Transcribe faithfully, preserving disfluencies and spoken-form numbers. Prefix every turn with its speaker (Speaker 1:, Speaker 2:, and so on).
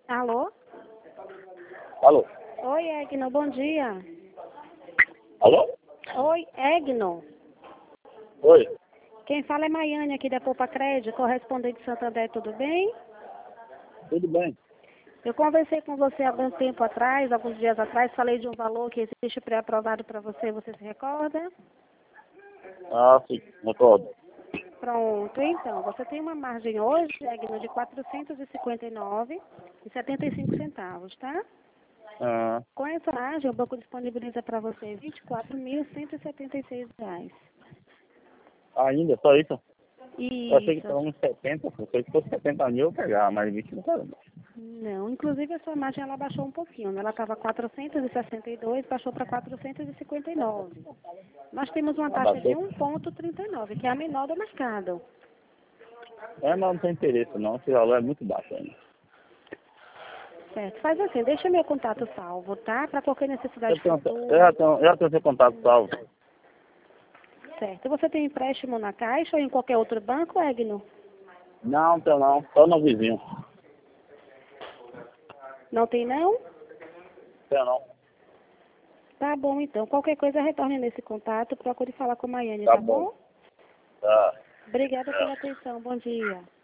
Speaker 1: Alô?
Speaker 2: Alô?
Speaker 1: Oi, Egno, bom dia.
Speaker 2: Alô?
Speaker 1: Oi, Egno.
Speaker 2: Oi.
Speaker 1: Quem fala é Maiane aqui da Poupa Crédito, correspondente de Santander, tudo bem?
Speaker 2: Tudo bem?
Speaker 1: Eu conversei com você há algum tempo atrás, alguns dias atrás, falei de um valor que existe pré-aprovado para você, você se recorda?
Speaker 2: Ah, sim, recordo.
Speaker 1: Pronto, então, você tem uma margem hoje, Egno, de quatrocentos e cinquenta e nove reais e setenta e cinco centavos, tá?
Speaker 2: Ah,
Speaker 1: Com essa margem, o banco disponibiliza para você vinte e quatro mil cento e setenta e seis reais.
Speaker 2: ainda, só isso? Eu achei que
Speaker 1: Isso.
Speaker 2: estava uns setenta, porque se fosse setenta mil eu pegava, mas vinte não quero não.
Speaker 1: Não, inclusive a sua margem ela baixou um pouquinho, né? Ela estava quatrocentos e sessenta e dois, baixou para quatrocentos e cinquenta e nove. Nós temos uma taxa de
Speaker 2: Abaixou.
Speaker 1: um vírgula trinta e nove, que é a menor do mercado.
Speaker 2: É, mas não tem interesse não, esse valor é muito baixo ainda.
Speaker 1: Certo, faz assim, deixa meu contato salvo, tá? Para qualquer
Speaker 2: Eu,
Speaker 1: necessidade
Speaker 2: tenho, eu,
Speaker 1: futura.
Speaker 2: já tenho, eu já tenho seu contato salvo.
Speaker 1: Certo. Você tem empréstimo na Caixa ou em qualquer outro banco, Egno?
Speaker 2: Não, tenho não, só no vizinho.
Speaker 1: Não tem não?
Speaker 2: Tenho não.
Speaker 1: Tá bom, então. Qualquer coisa retorne nesse contato, procure falar com a Maiane,
Speaker 2: Tá
Speaker 1: tá
Speaker 2: bom.
Speaker 1: bom?
Speaker 2: Tá.
Speaker 1: Obrigada pela atenção. Bom dia.